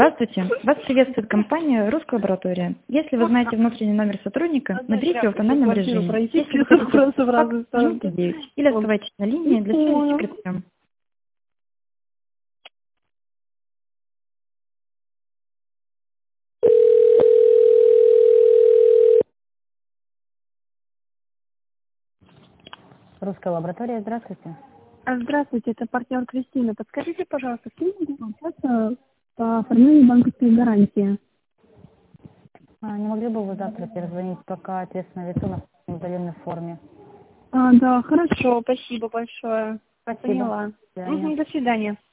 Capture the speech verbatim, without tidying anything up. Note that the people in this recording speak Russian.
Здравствуйте. Вас приветствует компания «Русская лаборатория». Если вы знаете внутренний номер сотрудника, наберите в автономном режиме. Если вы хотите факс, нажмите девять или оставайтесь на линии для связи с секретарем. Русская лаборатория, здравствуйте. А, Здравствуйте, это партнер Кристина. Подскажите, пожалуйста, с кем могу общаться по оформлению банковской гарантии? А, не могли бы вы завтра перезвонить, пока ответственное лицо на удаленной форме? А, да, хорошо, спасибо большое. Спасибо. Поняла. До свидания. Мгм, до свидания.